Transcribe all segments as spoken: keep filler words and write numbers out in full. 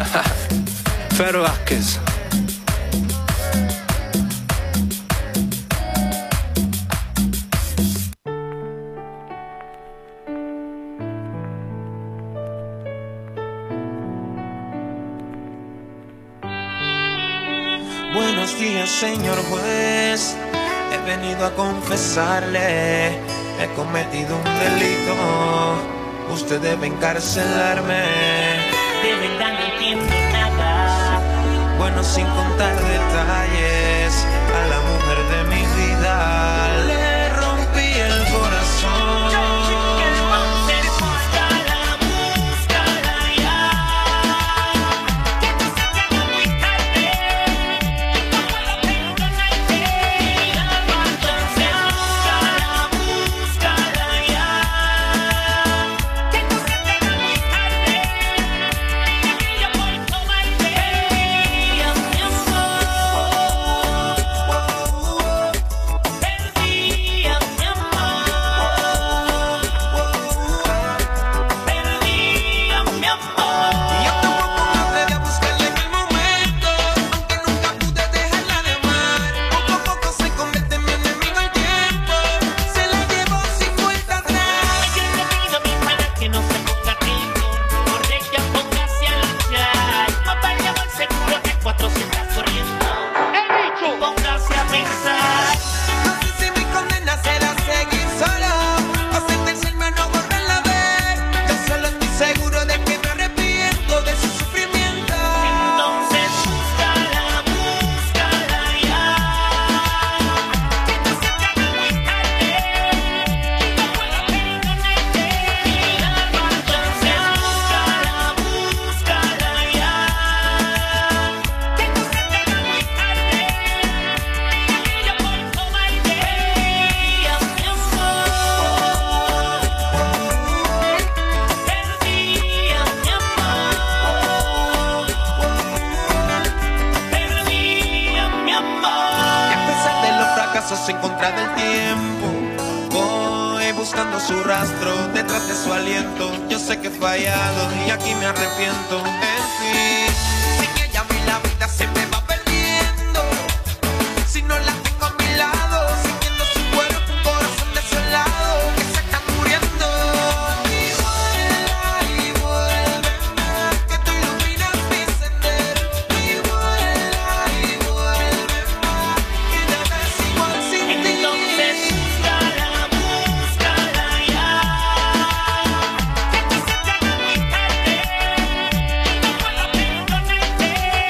Fer Vázquez. Buenos días, señor juez. He venido a confesarle, he cometido un delito. Usted debe encarcelarme. De verdad no entiendo nada. Bueno, sin contar detalles, a la mujer de mi vida le rompí el corazón. En contra del tiempo, voy buscando su rastro, detrás de su aliento. Yo sé que he fallado y aquí me arrepiento. En fin, sin ella a mí la vida se me va perdiendo. Si no la tengo a mi lado, sintiendo su cuerpo, un corazón desolado que se está muriendo. Y vuela y vuelve, que tú iluminas mi sendero. Y vuela y vuelve, que ya ves igual sin ti. Entonces búscala, búscala ya. Que quizás llegue muy tarde y no puedo perdonarte.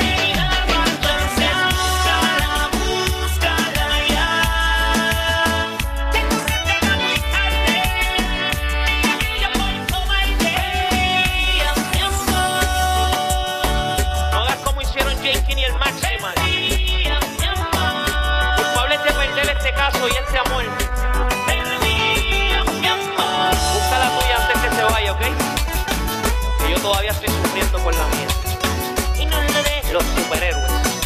Entonces búscala, búscala ya. Que quizás llegue muy tarde y yo por tomarte. No hagas como hicieron Jenkins y el Maximal. Culpables de perder este caso y este amor. Busca la tuya antes que se vaya, ¿ok? Que yo todavía estoy sufriendo por la mía. Y no lo dejes. Los superhéroes.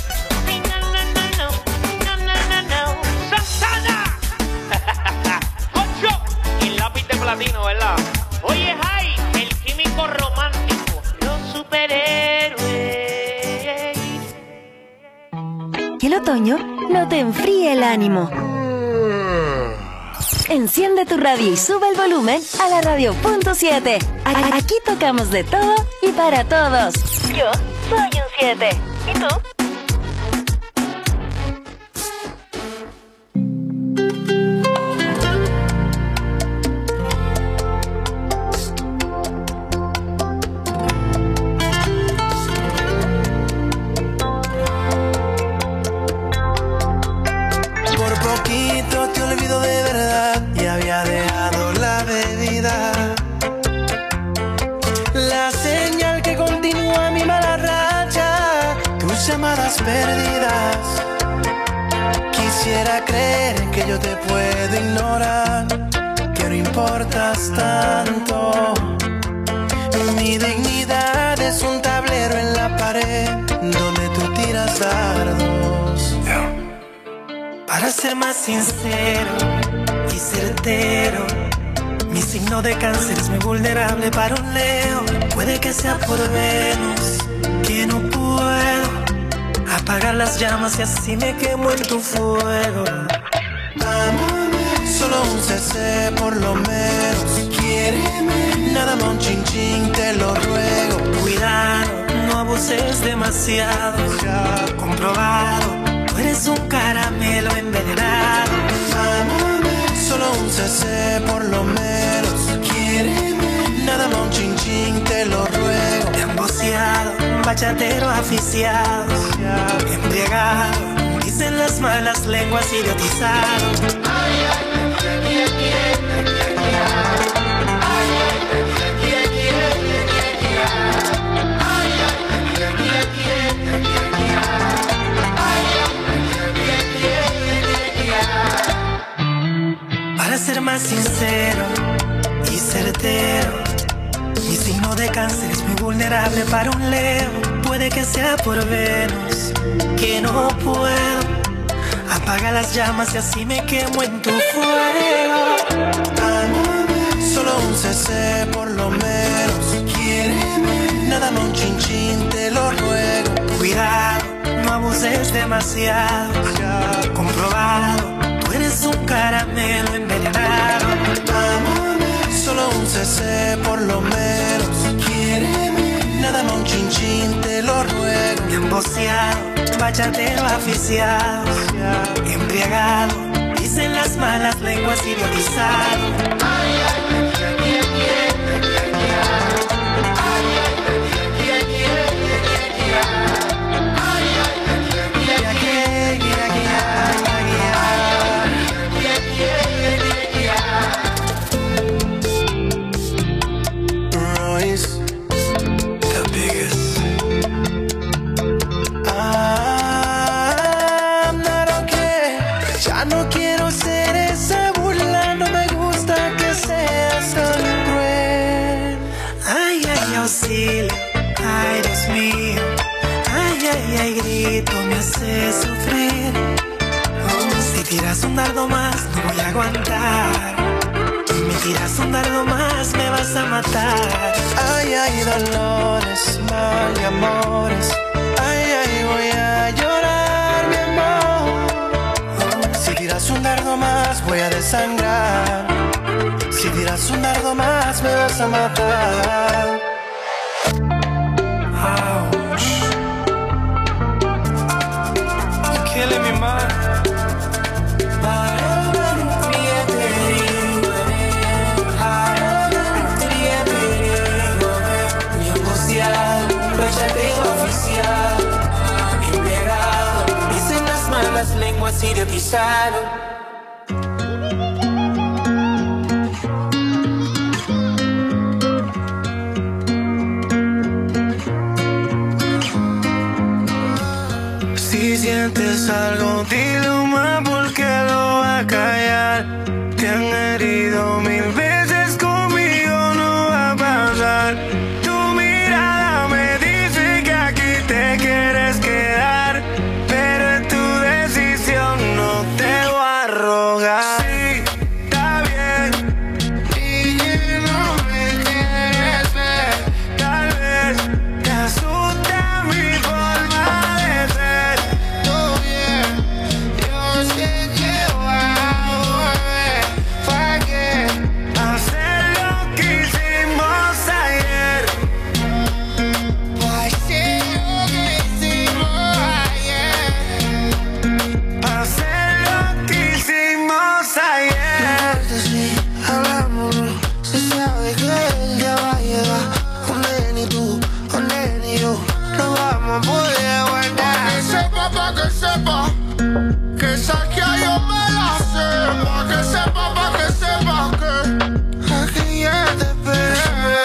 ¡Santana! ¡Ocho! Y el lápiz de platino, ¿verdad? Oye, Jai, el químico romántico. Los superhéroes. Que el otoño no te enfríe el ánimo. Enciende tu radio y sube el volumen a la radio punto siete. A- Aquí tocamos de todo y para todos. Yo soy un siete. ¿Y tú? Por poquito te olvido de verdad y había dejado la bebida. La señal que continúa mi mala racha, tus llamadas perdidas. Quisiera creer que yo te puedo ignorar, que no importas tanto. Mi dignidad es un tablero en la pared donde tú tiras dardos. Para ser más sincero y certero, mi signo de cáncer es muy vulnerable para un Leo. Puede que sea por Venus, que no puedo apagar las llamas y así me quemo en tu fuego. Amame, solo un C C por lo menos. Quiéreme, nada más un chin chin, te lo ruego. Cuidado, no abuses demasiado. Ya comprobado, tú eres un caramelo envenenado. Amame, solo un C C por lo menos. Quiéreme, nada más un chin chin, te lo ruego. Emboceado, bachatero aficiado, Ya embriagado, dicen las malas lenguas, idiotizado. Ay, ay, para ser más sincero y certero, mi signo de cáncer es muy vulnerable para un Leo. Puede que sea por Venus, que no puedo apagar las llamas y así me quemo en tu fuego. Amame, solo un C C por lo menos. Quiéreme, nada más un chin chin, te lo ruego. Cuidado, no abuses demasiado. Ya comprobado, tú eres un caramelo envenenado. Amame, solo un C C por lo menos. Quiéreme, nada más un chin chin, te lo ruego. Emboceado, bachatero aficiado, Ya embriagado, dicen las malas lenguas, idiotizado. Ay, ay, Royce, the biggest. I'm not okay. Ya no quiero ser esa burla, no me gusta que seas tan cruel. Ay, ay, auxilio, ay, Dios mío. Ay, ay, ay, grito, me hace sufrir. Oh, si tiras un dardo más, no voy a aguantar. Me tiras un dardo más, me vas a matar. Ay, ay, dolores, mal y amores. Ay, ay, voy a llorar, mi amor. Si tiras un dardo más, voy a desangrar. Si tiras un dardo más, me vas a matar. Ouch. You're killing me, man. Dicen las malas lenguas, idiotizado. Si sientes algo, dilo más porque lo va a callar. Te han herido mil veces, conmigo no va a pasar. Tu mirada me dice que aquí te quieres quedar, pero es tu decisión, no te voy a rogar. Sí, está bien, y que no me quieres ver. Tal vez te asusta mi forma de ser. Todo bien, yo sé que voy a volver. ¿Para qué hacer lo que hicimos ayer? ¿Para hacer lo que hicimos ayer? ¿Para hacer lo que hicimos ayer? Si hablamos, se sabe que él ya va a llegar. Un nene y tú, un nene y yo, no vamos a poder aguantar. Pa' que sepa, pa' que sepa, que esa que yo me la sé. Pa' que sepa, pa' que sepa que Aquí ya te esperé.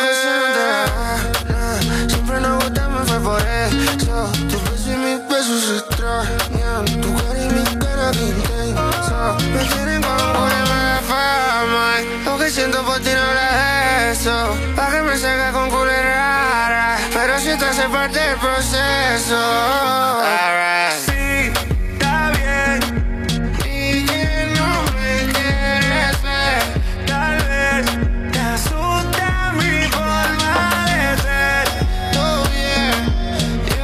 Siempre nos gustamos, fue por eso. Tu beso y mis besos se extrañan. Tu cara y mi cara que intensa. Me tienen como una fama. Lo que siento por ti no es eso. Pa' que me salga con culera. Pero si te hace parte del proceso. Alright. Sí, está bien, Y que no me quieres ver. tal vez te asusta mi forma de ser. Todo bien,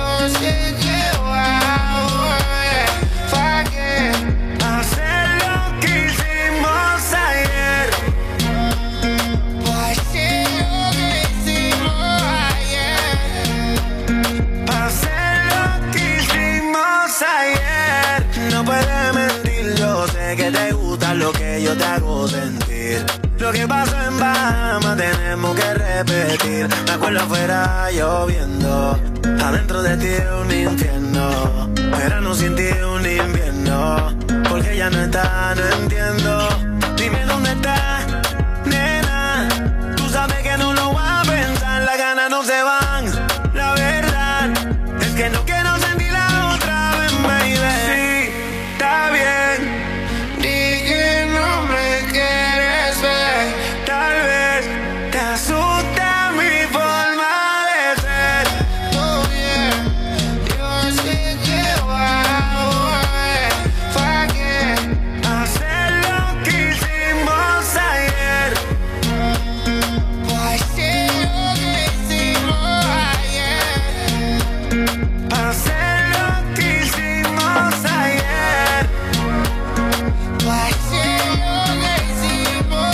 puedo sentir. Lo que pasó en Bahamas tenemos que repetir. Me acuerdo afuera lloviendo, adentro de ti un infierno. Verano sin ti un invierno, porque ya no está, no entiendo. Dime dónde está, nena. Tú sabes que no lo voy a pensar, las ganas no se van. La verdad es que no quiero sentir la otra vez, baby. Sí, está bien. Di que no me quieres ver. Tal vez te asusta mi forma de ser. Todo bien, yo sé que va a volver. ¿Pa' qué? Hacer lo que hicimos ayer. Pa' hacer lo que hicimos ayer. Hacer lo que hicimos ayer. Pa' hacer lo que hicimos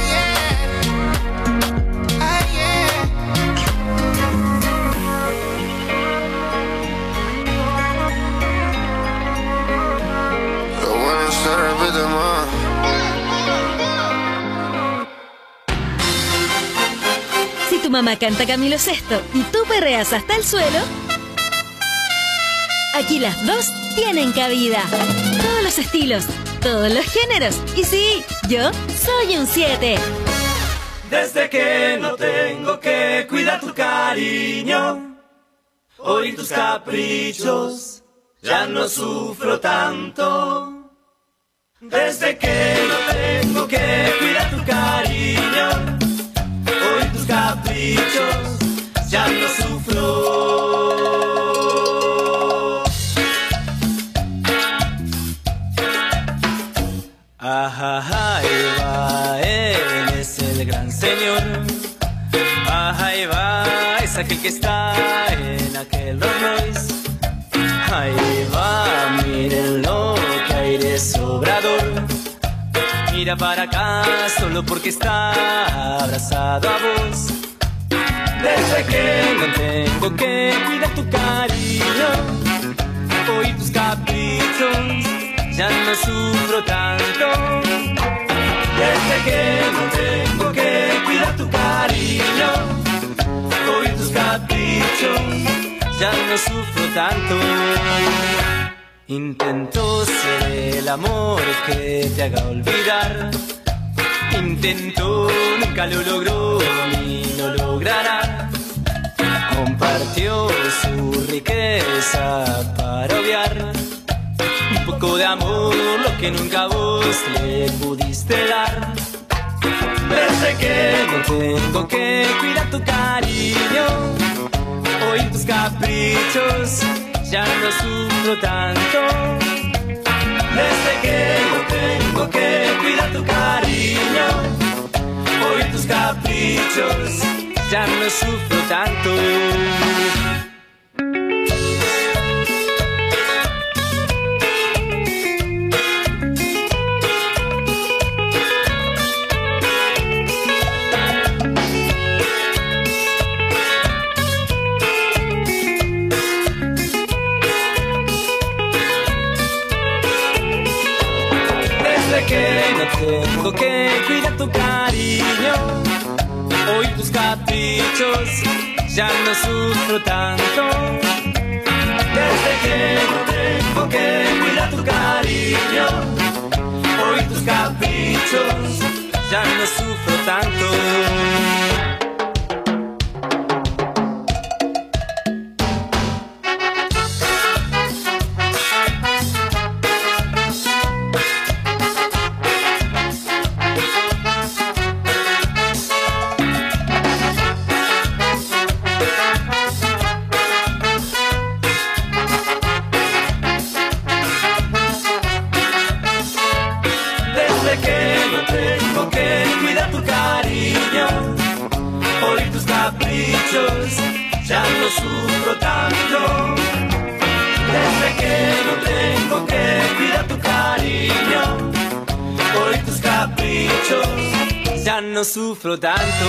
ayer. Ayer. Lo bueno se repite más. Si tu mamá canta Camilo Sesto y tú perreas hasta el suelo, aquí las dos tienen cabida. Todos los estilos, todos los géneros. Y sí, yo soy un siete. Desde que no tengo que cuidar tu cariño, oír tus caprichos, ya no sufro tanto. Desde que no tengo que cuidar tu cariño, oír tus caprichos, ya no sufro. Ajá, ahí va, él es el gran señor. Ajá, ahí va, es aquel que está en aquel Rolls Royce. Ahí va, mírenlo, que aire sobrador. Mira para acá, solo porque está abrazado a vos. Desde que no tengo que cuidar tu cariño, oír tus caprichos, ya no sufro tanto. Desde que no tengo que cuidar tu cariño, oír tus caprichos, ya no sufro tanto. Intento ser el amor que te haga olvidar. Intento, nunca lo logró ni lo logrará. Compartió su riqueza para obviar un poco de amor, lo que nunca vos le pudiste dar. Desde que no tengo que cuidar tu cariño, oír tus caprichos, ya no sufro tanto. Desde que no tengo que cuidar tu cariño, oír tus caprichos, ya no sufro tanto. Que no tengo que cuidar tu cariño, oír tus caprichos, ya no sufro tanto. Desde que no tengo que cuidar tu cariño, oír tus caprichos, ya no sufro tanto. Ya no sufro tanto. Desde que no tengo que cuidar tu cariño, oír tus caprichos, ya no sufro tanto.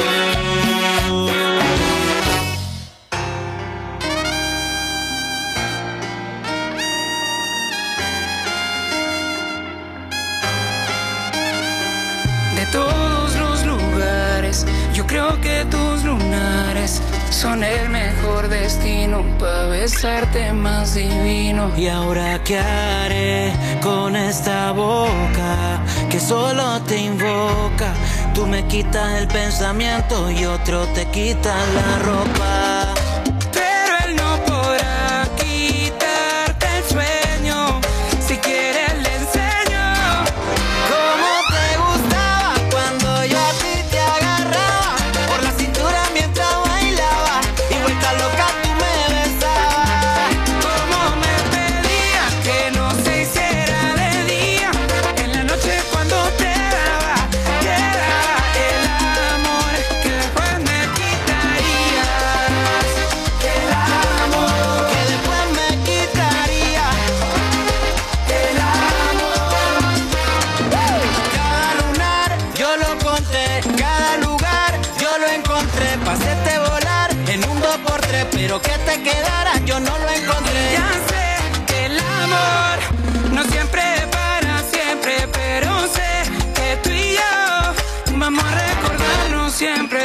son el mejor destino para besarte más divino. Y ahora qué haré con esta boca que solo te invoca. Tú me quitas el pensamiento y otro te quita la ropa. Pero él no podrá quitarte el sueño. Si quieres le enseño cómo te gustaba cuando yo a ti te agarraba por la cintura mientras bailaba y vuelta loca tú me besabas. Cómo me pedía que no se hiciera de día, en la noche cuando te daba, te daba el amor que después me quitarías. El amor que después me quitaría. el amor. Cada lunar yo lo conté, cada lugar yo lo encontré. Pa' hacerte volar en un dos por tres, pero que te quedara yo no lo encontré. Ya sé que el amor no siempre es para siempre, pero sé que tú y yo vamos a recordarnos siempre.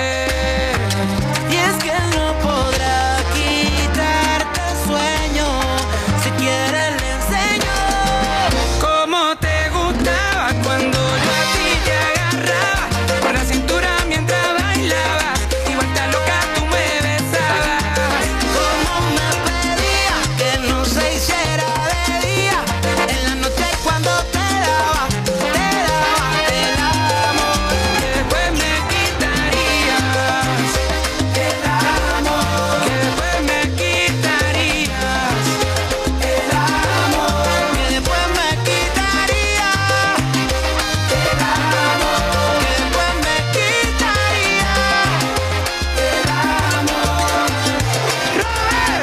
Y es que no podrá quitarte el sueño. Si quieres le enseño Cómo te gustaba cuando yo a ti te agarraba por la cintura mientras bailabas y vuelta loca tú me besabas. cómo me pedía que no se hiciera de día, en la noche cuando te daba, te daba el amor Que después me quitarías. El amor que después me quitarías. El amor que después me quitaría. el amor Que después me quitaría. el amor. Robert,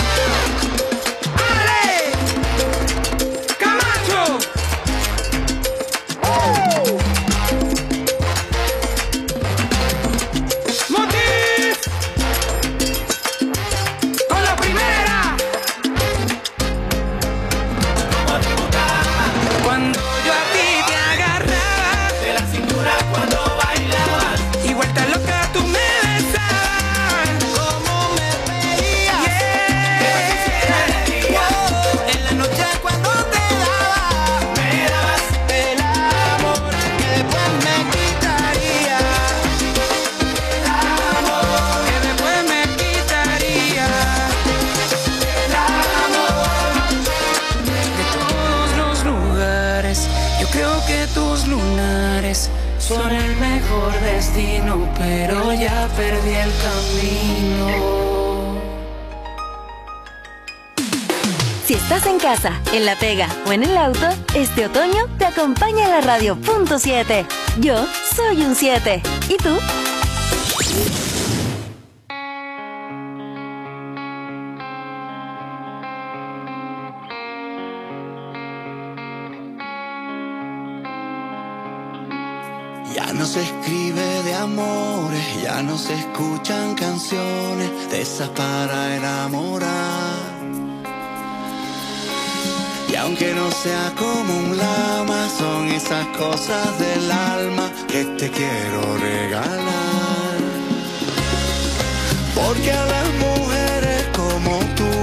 Ale, Camacho. Motif con la primera. Cuando yo a ti te agarraba de la cintura cuando bailabas y vuelta loca tú me besabas. Cómo me pedía en la noche cuando te daba, Me dabas el amor que después me quitaría. el amor que después me quitaría. El amor de todos los lugares. Yo creo que tus lunares son el mejor destino, pero ya perdí el camino. Si estás en casa, en la pega o en el auto, este otoño te acompaña la radio punto siete. Yo soy un siete. ¿Y tú? Ya no se escribe de amores, ya no se escuchan canciones de esas para enamorar. Y aunque no sea como un lama, son esas cosas del alma que te quiero regalar. Porque a las mujeres como tú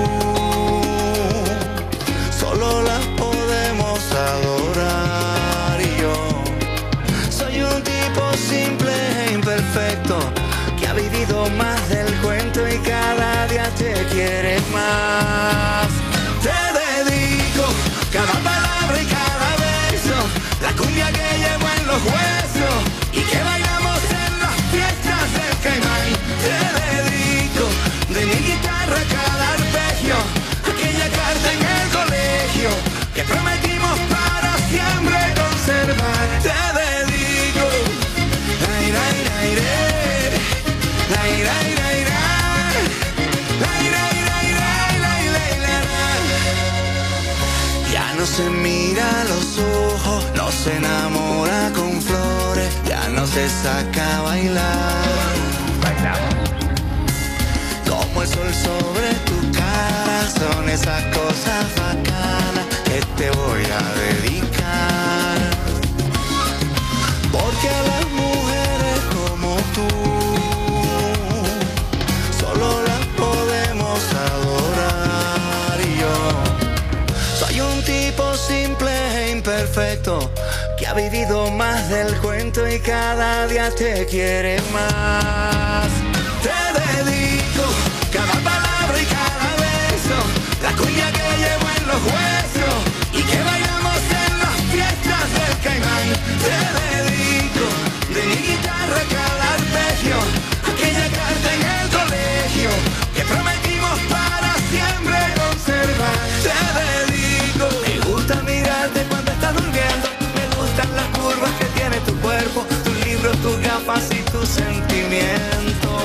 solo las podemos adorar. Y yo soy un tipo simple e imperfecto que ha vivido más del cuento y cada día te quiere más. Te dedico cada palabra y cada beso, la cumbia que llevo en los huesos y que bailamos en las fiestas del Caimán. Te dedico de mi guitarra cada arpegio, aquella carta en el colegio que prometimos para siempre conservar. Te dedico la ira, ira, ira, la ira, ira, ira, la ira, ira, ira, la ira, ira, ira. Ya no se mira a los ojos, no se enamora con flores, ya no se saca a bailar. Como el sol sobre tu cara, son esas cosas bacanas que te voy a dedicar. Porque a las mujeres como tú imperfecto que ha vivido más del cuento y cada día te quiere más. Te dedico cada palabra y cada beso, la cuña que llevo en los huesos y que bailamos en las fiestas del Caimán. Te dedico de mi guitarra cada arpegio, aquella carta en el colegio que prometimos para siempre conservar. Te dedico, me gusta mirarte cuando estás durmiendo, me gustan las curvas que tiene tu cuerpo, tus libros, tus gafas y tus sentimientos.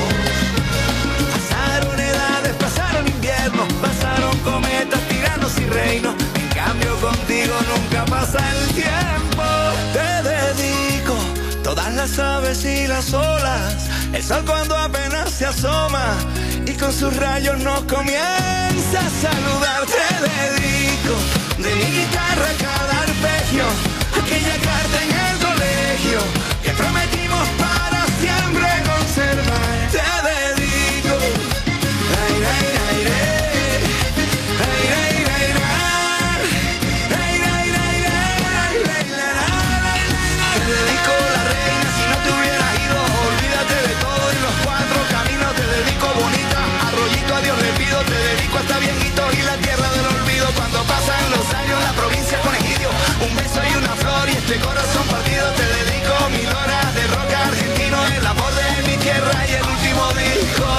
Pasaron edades, pasaron inviernos, pasaron cometas, tiranos y reinos, en cambio contigo nunca pasa el tiempo. Te dedico todas las aves y las olas, el sol cuando apenas se asoma y con sus rayos nos comienza a saludar. Te dedico de mi guitarra cada arpegio, aquella carta en el colegio que prometimos para siempre conservar. Te dedico, ay, ay, ay, ay, ay, ay, ay, ay, ay, ay, ay, te dedico la reina, si no te hubieras ido, olvídate de todo y los cuatro caminos. Te dedico bonita, arroyito a Dios le pido, te dedico hasta viejitos y la tierra del olvido. Cuando pasan los años, la provincia con egidio, un beso y una flor y este corazón partido. Te dedico mil horas de rock argentino, el amor de mi tierra y el último disco.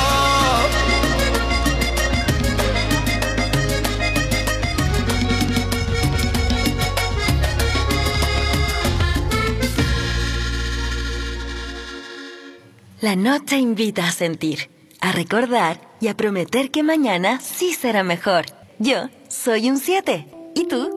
La noche invita a sentir, a recordar y a prometer que mañana sí será mejor. Yo soy un siete. ¿Y tú?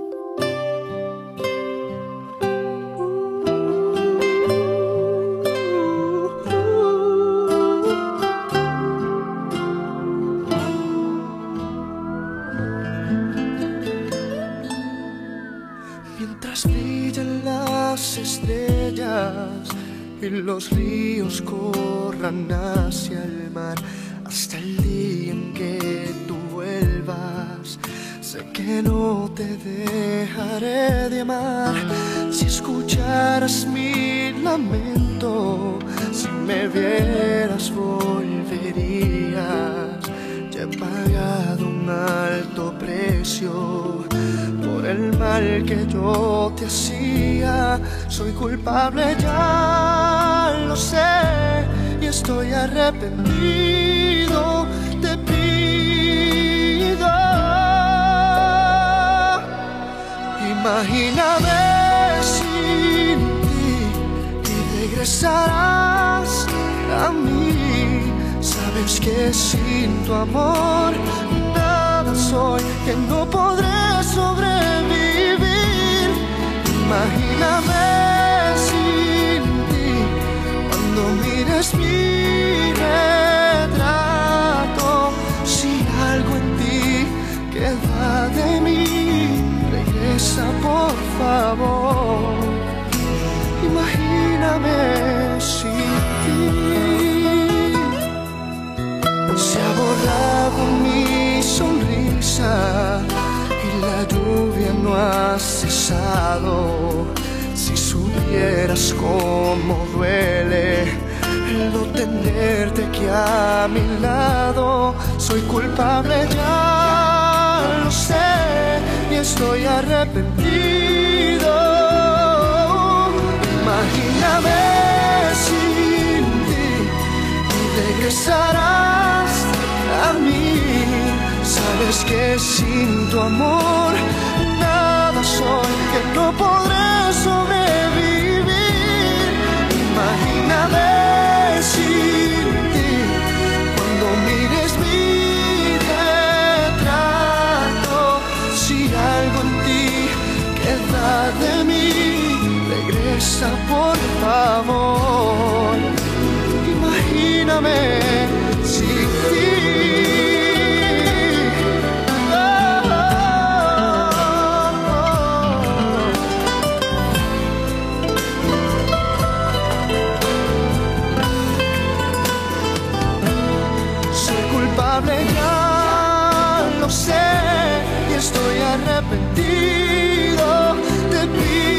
Mientras brillan las estrellas y los ríos corran hacia el mar, hasta el día en que tú vuelvas, sé que no te dejaré de amar. Si escucharas mi lamento, si me vieras volverías. Ya he pagado un alto precio por el mal que yo te hacía. Soy culpable, ya lo sé, y estoy arrepentido. Te pido, imagíname sin ti y regresarás a mí. Sabes que sin tu amor nada soy, que no podré sobrevivir. Imagíname sin ti, cuando mires mi retrato, si algo en ti queda de mí, regresa por favor. Imagíname sin ti. Se ha borrado mi sonrisa y la lluvia no ha cesado. Si supieras cómo duele el no tenerte aquí a mi lado. Soy culpable, ya lo sé, y estoy arrepentido. Imagíname sin ti y regresarás a mí. Sabes que sin tu amor nada soy, que no podré sobrevivir. Imagíname sin ti, cuando mires mi retrato, si algo en ti queda de mí, regresa por favor. Imagíname sin ti. Ya lo sé y estoy arrepentido. Te pido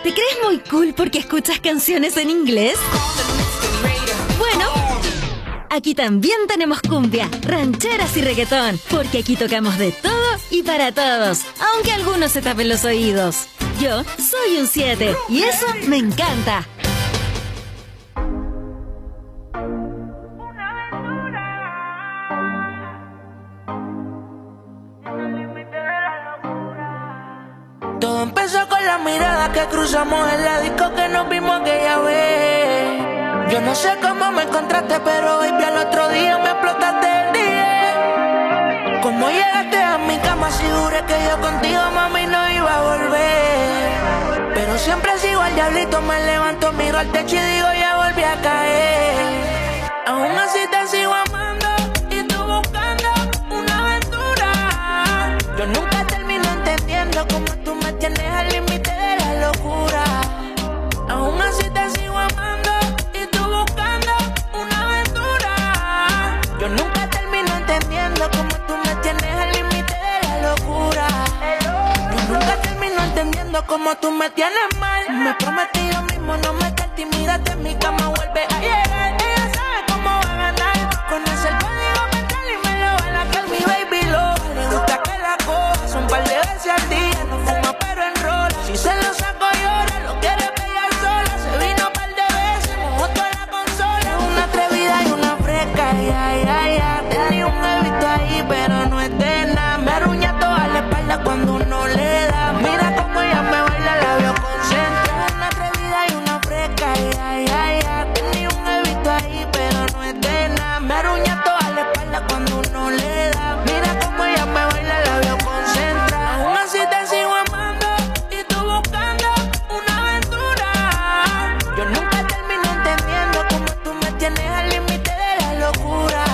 ¿Te crees muy cool porque escuchas canciones en inglés? Bueno, aquí también tenemos cumbia, rancheras y reggaetón, porque aquí tocamos de todo y para todos, aunque algunos se tapen los oídos. Yo soy un siete y eso me encanta. Todo empezó con la mirada que cruzamos en la disco que nos vimos aquella vez. Yo no sé cómo me encontraste, pero baby al otro día me explotaste el día. Cómo llegaste a mi cama, si juré que yo contigo, mami, no iba a volver. Pero siempre sigo al diablito, me levanto, miro al techo y digo ya volví a caer. Aún así te sigo amando y tú buscando una aventura. Yo nunca termino entendiendo cómo tú me tienes al límite de la locura. Aún así te sigo amando y tú buscando una aventura. Yo nunca termino entendiendo cómo tú me tienes al límite de la locura. Yo nunca termino entendiendo cómo tú me tienes mal. Me prometí yo mismo no meterte y mírate en mi cama, vuelve a llegar. Ella sabe cómo va a ganar. Conoce el código mental y me lo va a la que mi baby lo. Le gusta que la coja un par de veces al día. No fuma pero enrola. Si se lo saco llora, lo quiere pegar sola. Se vino un par de veces, mojó toda la consola. Una atrevida y una fresca, ya, ya, ya. Tenía un bebito ahí pero no es de nada. Me arruña toda la espalda cuando uno le da. Mira cómo ella me baila, la veo concentrada. Una atrevida y una fresca, ya, ya, ya. Tenía un bebito ahí pero no es de nada. Me arruña toda la espalda cuando uno le da. Mira cómo ella me baila, la veo concentrada. Aún así te sigo amando y tú buscando una aventura. Yo nunca termino entendiendo cómo tú me tienes al límite de la locura.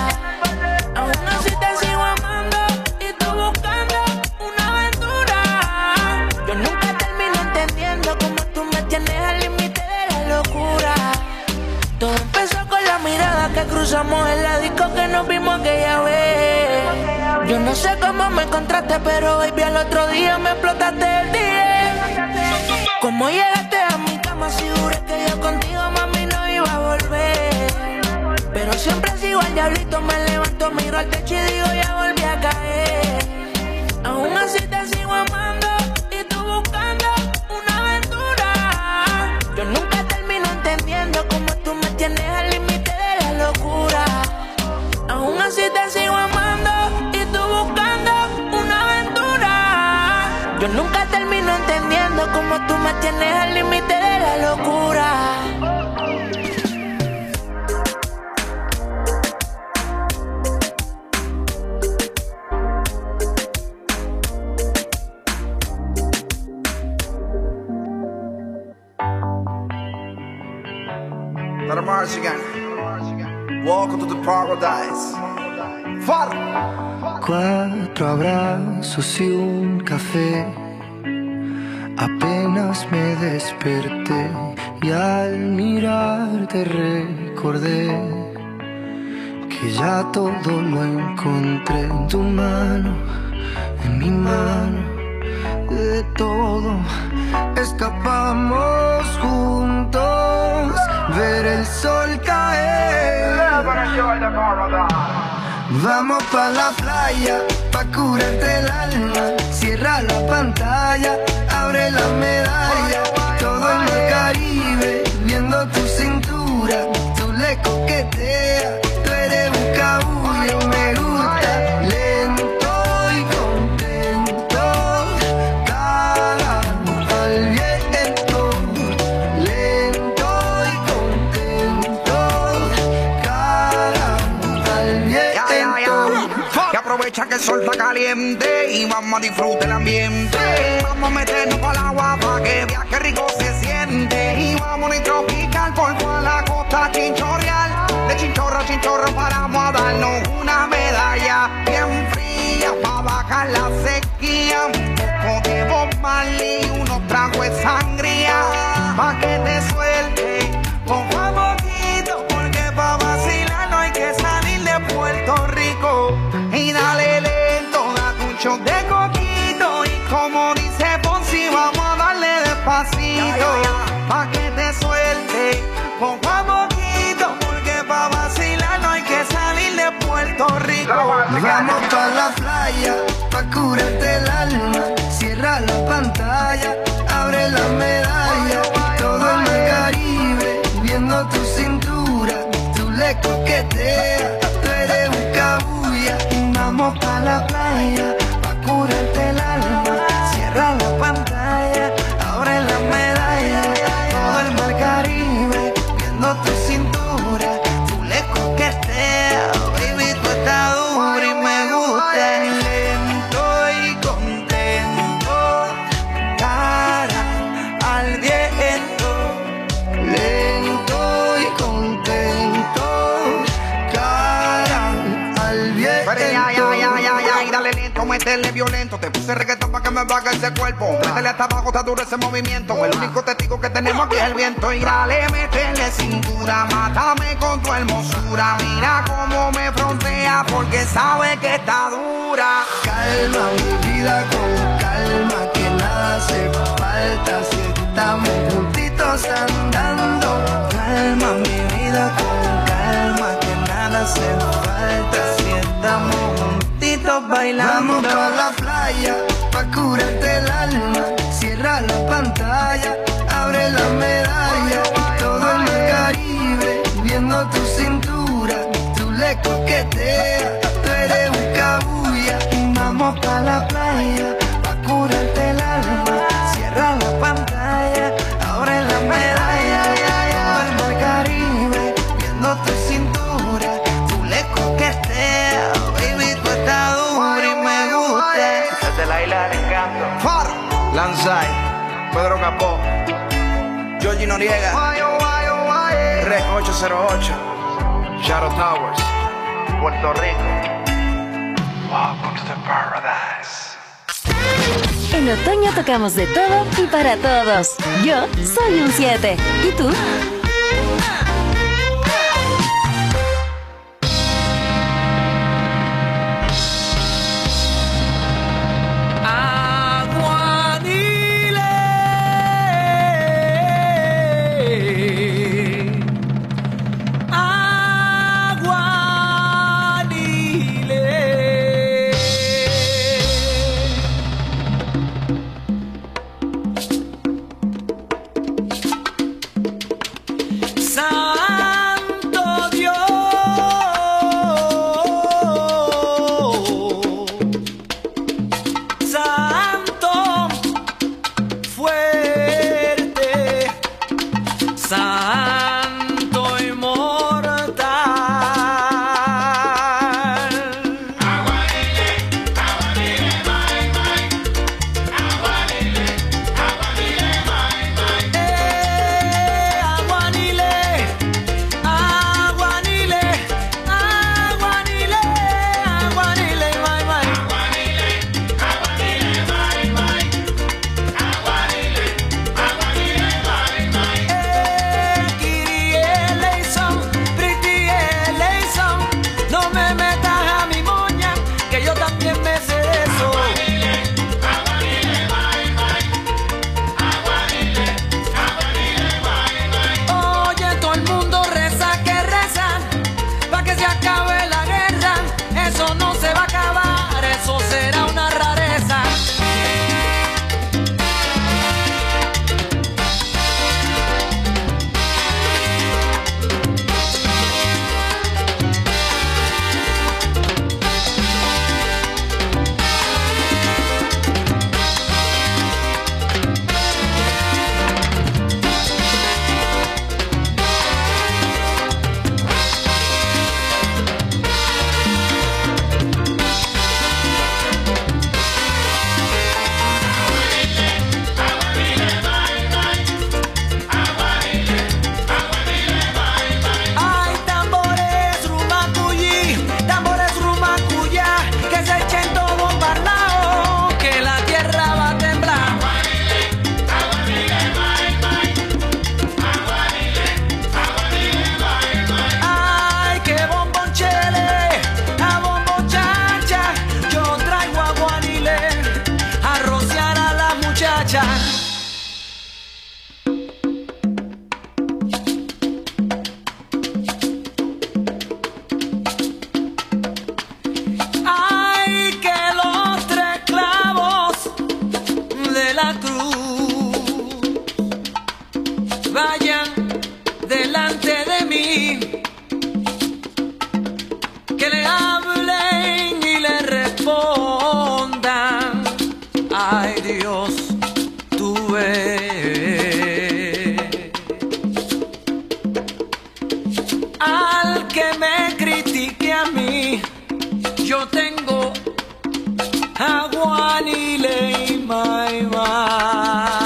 Aún así te sigo amando y tú buscando una aventura. Yo nunca termino entendiendo cómo tú me tienes al límite de la locura. Todo empezó con la mirada que cruzamos en la disco que nos vimos aquella vez. Yo no sé cómo me encontraste, pero baby al otro día me explotaste el día. Cómo llegaste a mi cama, si juré que yo contigo, mami, no iba a volver. Pero siempre sigo al diablito, me levanto, miro al techo y digo ya volví a caer. Aún así te sigo amando y tú buscando una aventura. Yo nunca termino entendiendo cómo tú me tienes al límite de la locura. Aún así te sigo amando y tú buscando una aventura. Yo nunca termino entendiendo cómo tú me tienes al límite de la locura. Let them march again. Welcome to the paradise. Father. Cuatro abrazos y un café. Apenas me desperté y al mirarte recordé que ya todo lo encontré en tu mano, en mi mano. De todo escapamos juntos, ver el sol caer. Vamos pa' la playa, pa' curarte el alma. Cierra la pantalla, abre la medalla. Todo en el Caribe, viendo tu cintura. Tú le coqueteas, tú eres un cabullo. Me gusta lento y contento. Cara al viento, lento y contento. Cara al viento. Que aprovecha que el sol está caliente y vamos a disfrutar el ambiente. Vamos a meternos para el agua para que vea que rico se siente. Y vamos a tropical por toda la costa chinchorreal. De chinchorro a chinchorro paramos a darnos una medalla bien fría para bajar la sequía. Un poco de Bob Marley, unos tragos de sangría pa' que te suelte poco a poquito, porque pa' vacilar no hay que salir de Puerto Rico. Y dale lento, date un shot de coquito. Y como dice Ponzi, vamos a darle despacito. la playa, pa' curarte el alma. Cierra la pantalla, abre la medalla. Todo el mar Caribe, viendo tu cintura. Tú le coqueteas, tú eres un cabuya. Vamos pa' la playa, pa' curarte el alma. Cierra la pantalla, abre la medalla. Todo el mar Caribe, viendo tu cintura. Tú le coqueteas, baby, tú estás dura y me gusta. Lento y contento, cara al viento. Lento y contento, cara al viento. Ay, ay, ay, ay, ay, ay, dale lento, métele violento. Te puse reggaetón pa' que me baje ese cuerpo. Métele hasta abajo, está duro ese movimiento. El único testigo que tenemos aquí es el viento. Y dale, métele cintura, mátame con tu hermosura. Mira cómo me frontea porque sabe que está dura. Calma mi vida con calma, que nada hace falta si estamos juntitos andando. Calma mi vida con calma, que nada hace falta si estamos juntitos bailando. Vamos pa' la playa, pa' curarte el alma. Cierra la pantalla, abre la medalla. Todo el mar Caribe, viendo tu cintura. Tú le coqueteas, tú eres un cabuya. Vamos pa' la playa, pa' curarte el alma. Cierra la pantalla, abre la medalla. Todo el mar Caribe, viendo tu cintura. Tú le coqueteas, baby, tú estás dura y me gusta. Desde la isla del encanto. Faro, Lanzai, Pedro Capó, Georgie Noriega, Rec ocho cero ocho, Shadow Towers, Puerto Rico. Welcome to the paradise. En otoño tocamos de todo y para todos. Yo soy un siete. ¿Y tú? Aguanile, my, my.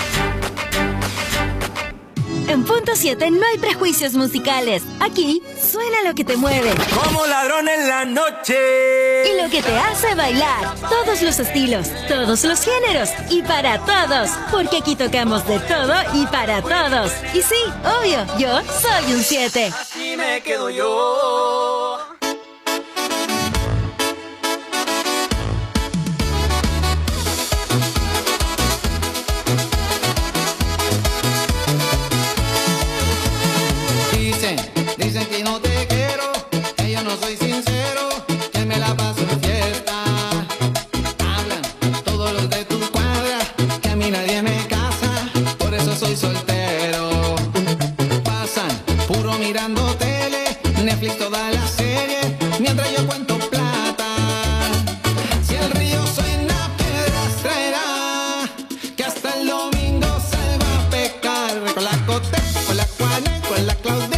En Punto siete no hay prejuicios musicales. Aquí suena lo que te mueve. Como ladrón en la noche. Y lo que te hace bailar. Todos los estilos, todos los géneros y para todos. Porque aquí tocamos de todo y para todos. Y sí, obvio, yo soy un siete. Así me quedo yo. Dicen, dicen que no te quiero, que yo no soy sincero, que me la paso en fiesta. Hablan todos los de tu cuadra, que a mí nadie me casa, por eso soy soltero. Pasan puro mirando tele, Netflix toda la serie, mientras yo cuento plata. Si el río suena, piedras traerá, que hasta el domingo se va a pecar. Con la Cote, con la Juana, con la Claudia.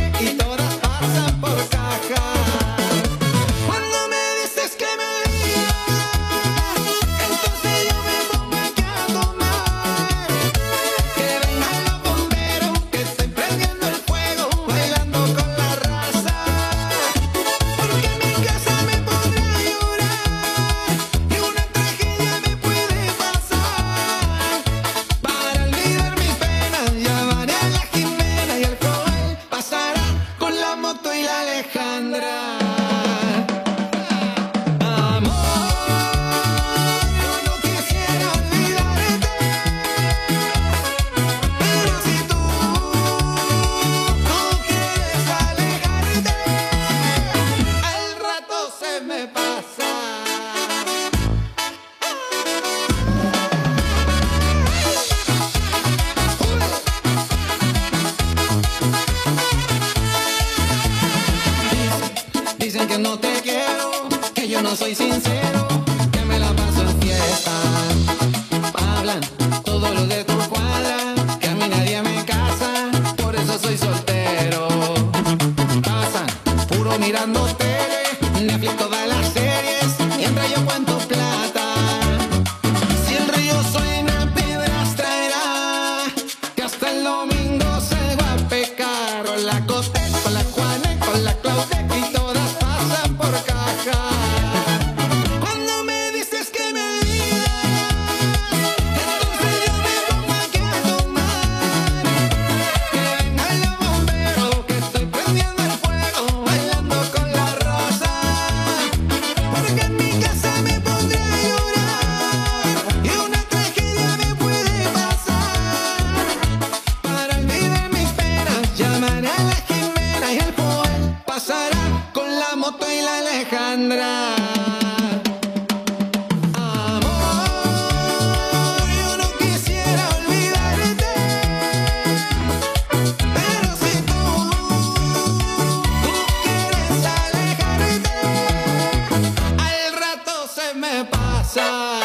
Dicen que no te quiero, que yo no soy sincero, que me la paso en fiesta. Hablan todos los de tu cuadra, que a mí nadie me casa, por eso soy soltero. Pasan puro mirando tele, Netflix todas las series, mientras yo cuento plata. Si el río suena, piedras traerá, que hasta el domingo se va a pecar. Con la Cote, con la Juana, con la Claudia y todas pasan por caja. Cuando me dices que me digas, entonces yo me pongo aquí a tomar. Que vengan los bomberos, que estoy prendiendo el fuego, bailando con la rosa. Porque en mi casa me pondré a llorar y una tragedia me puede pasar. Para olvidar mis penas, llamaré a la Jimena y el Joel pasará con la moto y la Alejandra. Amor, yo no quisiera olvidarte, pero si tú, tú quieres alejarte, al rato se me pasa.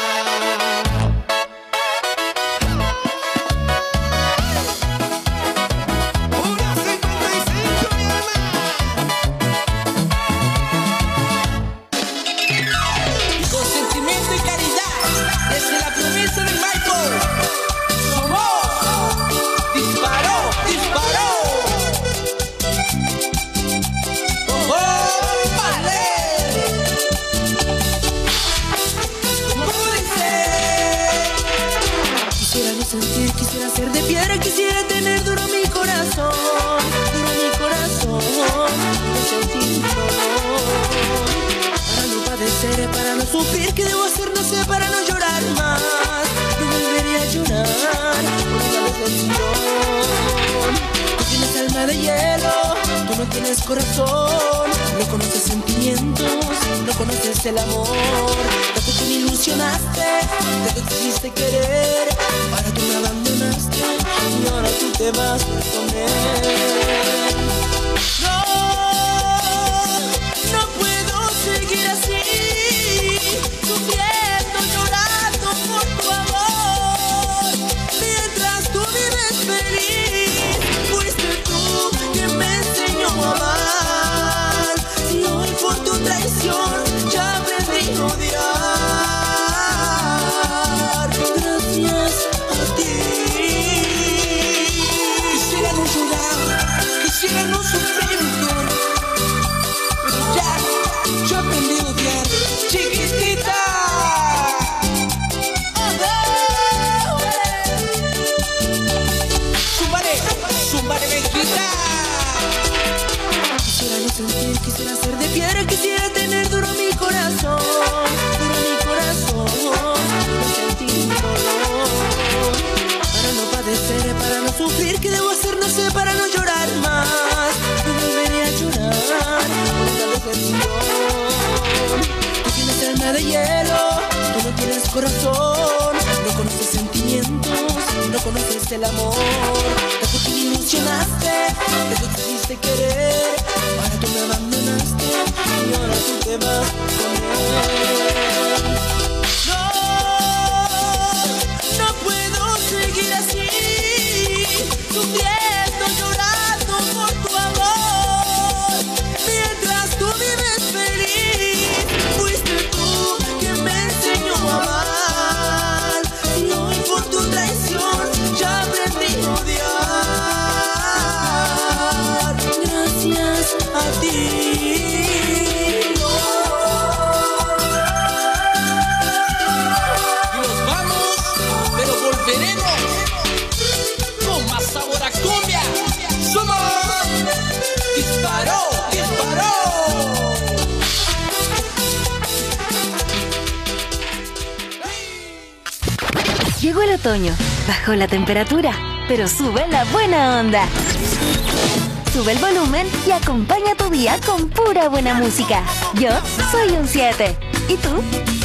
Con sentimiento y caridad, desde la promesa de Michael, somos disparó, disparó. ¡Oh, vale! ¿Cómo dice? Quisiera no sentir, quisiera ser de piedra, quisiera tener duro mi corazón, duro mi corazón, no sentir dolor. Para no padecer, para no sufrir, ¿qué debo hacer? No sé, para no llorar más. No volveré a llorar por una decepción. Tú tienes alma de hielo, tú no tienes corazón. No conoces sentimientos, no conoces el amor. Tanto que me ilusionaste, tanto que quisiste querer. Ahora tú me abandonaste y ahora tú te vas con él. No, no puedo seguir así, sufriendo, llorando por tu amor. Mientras tú vives feliz, fuiste tú quien me enseñó a amar. Si hoy por tu traición ya aprendí a odiar, gracias a ti. Quisiera no llorar, quisiera no sufrir, sentir, quisiera ser de piedra, quisiera tener duro mi corazón, duro mi corazón, no sentir dolor. Para no padecer, para no sufrir, ¿qué debo hacer? No sé, para no llorar más. No volveré a llorar por esta decepción. Tú tienes alma de hielo, tú no tienes corazón, no conoces sentimientos, no conoces el amor. Tanto que me ilusionaste, tanto que quisiste querer, ahora tú me abandonaste y ahora tú te vas con él. No, no puedo seguir así, sufriendo, llorando por tu amor, mientras tú vives feliz. Fuiste tú quien me enseñó a amar, y hoy por tu traición ya aprendí a odiar. Gracias a ti. Nos vamos, pero volveremos con más sabor a cumbia. Somos Disparó, Disparó. Llegó el otoño, bajó la temperatura, pero sube la buena onda. Sube el volumen y acompaña tu día con pura buena música. Yo soy un siete. ¿Y tú?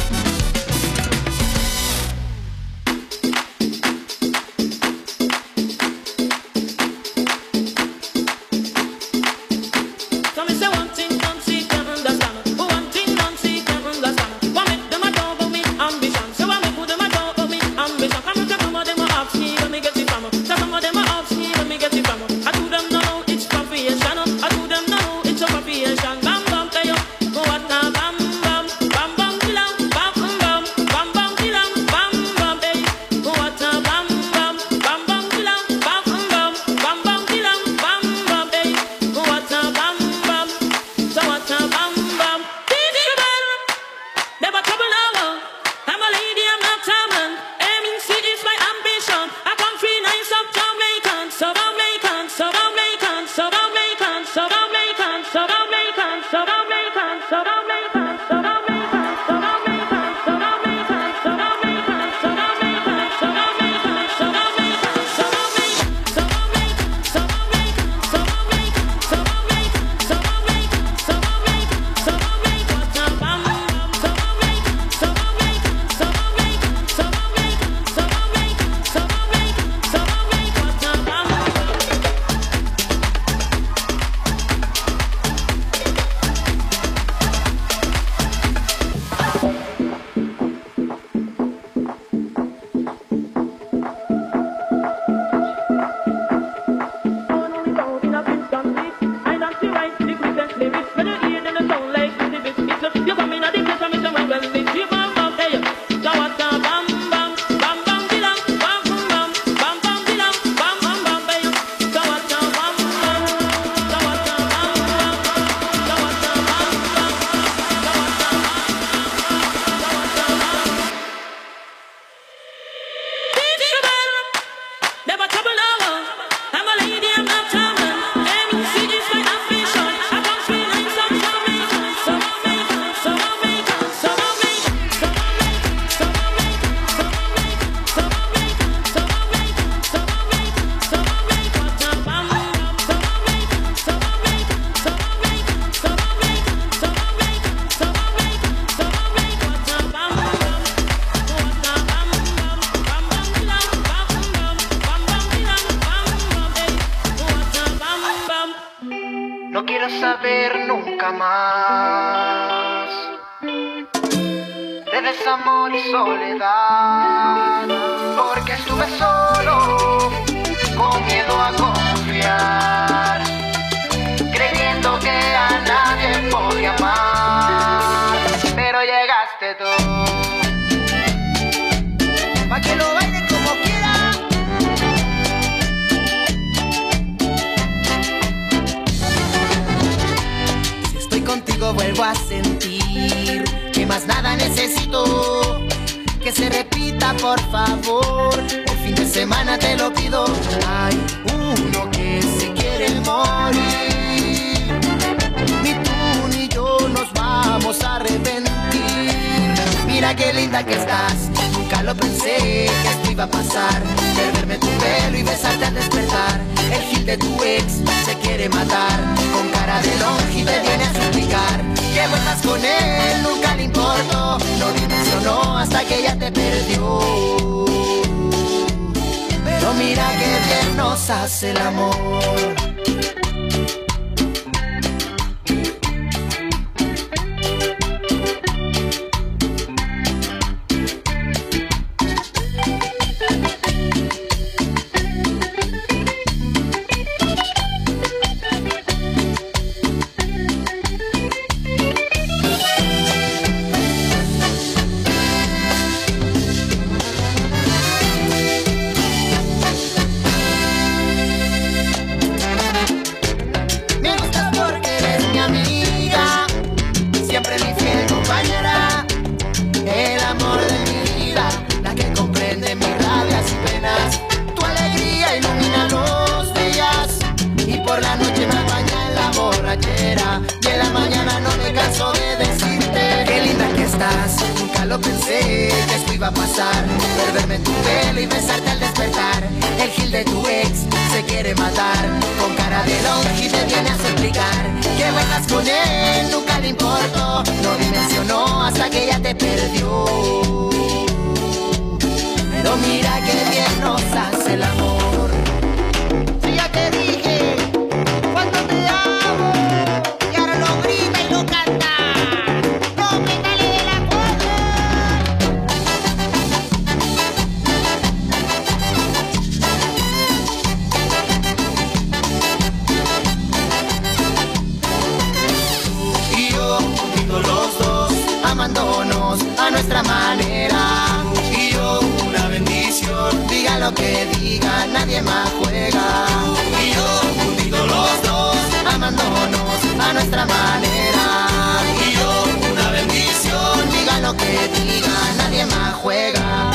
No quiero saber nunca más de desamor y soledad, porque estuve solo, con miedo a confiar, creyendo que a nadie podía amar, pero llegaste tú, pa' que lo baile como quiera. Contigo vuelvo a sentir que más nada necesito, que se repita por favor, el fin de semana te lo pido. Hay uno que se quiere morir, mi iba a pasar, perderme tu pelo y besarte al despertar. El gil de tu ex se quiere matar, con cara de longe te viene a suplicar que vuelvas con él, nunca le importó, no dimensionó hasta que ella te perdió. Pero mira que bien nos hace el amor. Y en la mañana no me canso de decirte qué linda que estás. Nunca lo pensé que esto iba a pasar, perderme tu pelo y besarte al despertar. El gil de tu ex se quiere matar, con cara de longe te viene a suplicar que vuelvas con él, nunca le importó, no dimensionó hasta que ella te perdió. Pero mira que bien nos hace el amor. Si ya te dije cuánto te amo, y ahora lo grita y lo canta. No me sale de la cuerda. Y yo, juntos los dos, amándonos a nuestra manera. Y yo, una bendición, diga lo que diga, nadie más juega. Y yo, juntitos los dos, amándonos a nuestra manera. Y yo, una bendición, diga lo que diga, nadie más juega.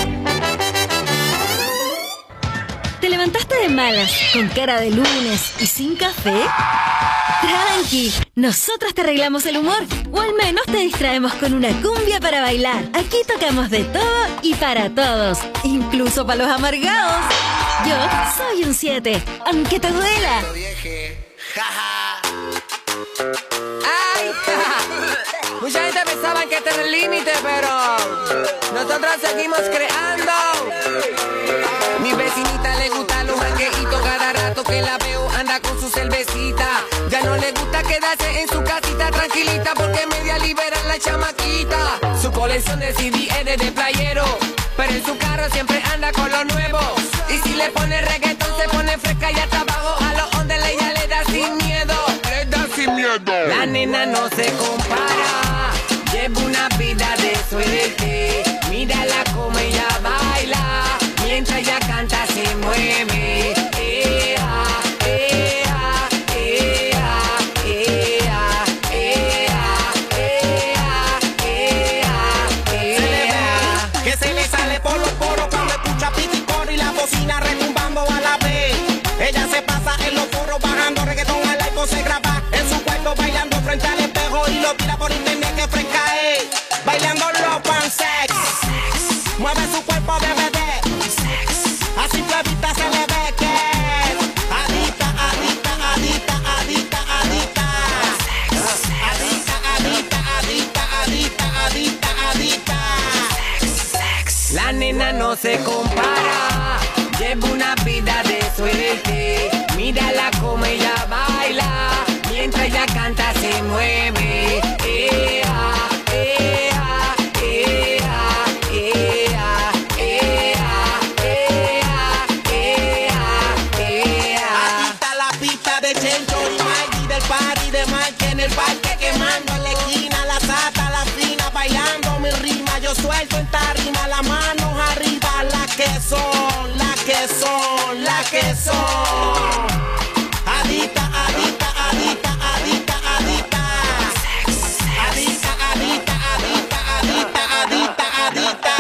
¿Te levantaste de malas, con cara de lunes y sin café? Tranqui, nosotros te arreglamos el humor, o al menos te distraemos con una cumbia para bailar. Aquí tocamos de todo y para todos, incluso para los amargados. Yo soy un siete, aunque te duela. Ay, mucha gente pensaba que este era el límite, pero nosotros seguimos creando. Mi vecinita le gusta los jangueitos, cada rato que la veo anda con su cervecita. Ya no le gusta quedarse en su casita tranquilita, porque media libera la chamaquita. Su colección de C D es de playero, pero en su carro siempre anda con lo nuevo. Y si le pone reggaetón se pone fresca y hasta abajo a los ondes ella le da sin miedo. Le da sin miedo. La nena no se compara, lleva una vida de suerte. Mírala como ella baila, mientras ella canta se mueve. Ea, ea, ea, ea, ea, ea, ea, ea. Que se le sale por los poros cuando escucha piticor y la bocina retumbando a la vez. Ella se pasa en los foros bajando reggaetón al iPhone, se graba en su cuarto bailando frente al espejo y lo tira por internet que fresca es. Bailando los pansex, mueve su cuerpo de bebé, a simple vista se le ve que es adicta, adicta, adicta, adicta, adicta, adicta, adicta, adicta, adicta, adicta, adicta. La nena no se compara, lleva una vida de suerte. Mírala como ella baila, mientras ella canta se mueve. Ea, ea, ea, ea, ea, ea, ea, ea. Adicta a la pista de Chencho y Maggie, del party de Mike en el parque quemando en la esquina, la sata, la fina, bailando mi rima. Yo suelto en tarima, las manos arriba, las que son, las que son, las que son. Adicta, adicta, adicta, adicta, adicta. Adicta, adicta, adicta, adicta, adicta, adicta.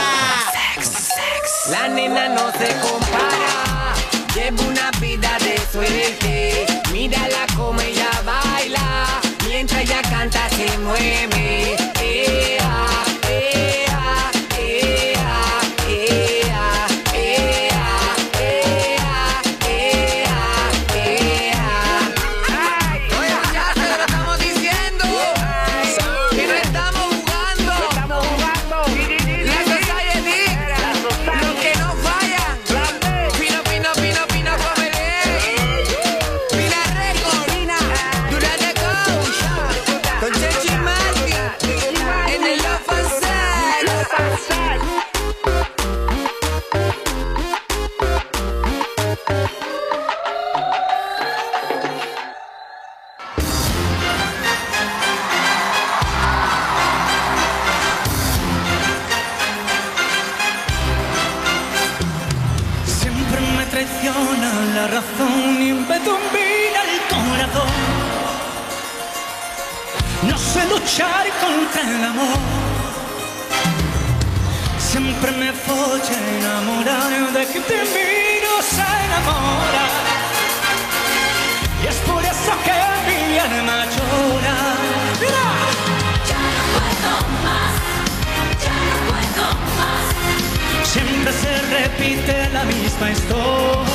La nena no se compara, lleva una vida de suerte. Mírala como ella baila, mientras ella canta se mueve. Ea, ea, ea, ea, ea, ea. ímpetu mira el corazón. No sé luchar contra el amor. Siempre me voy a enamorar de que te miro se enamora. Y es por eso que mi alma llora. ¡Mira! Ya no puedo más, ya no puedo más. Siempre se repite la misma historia.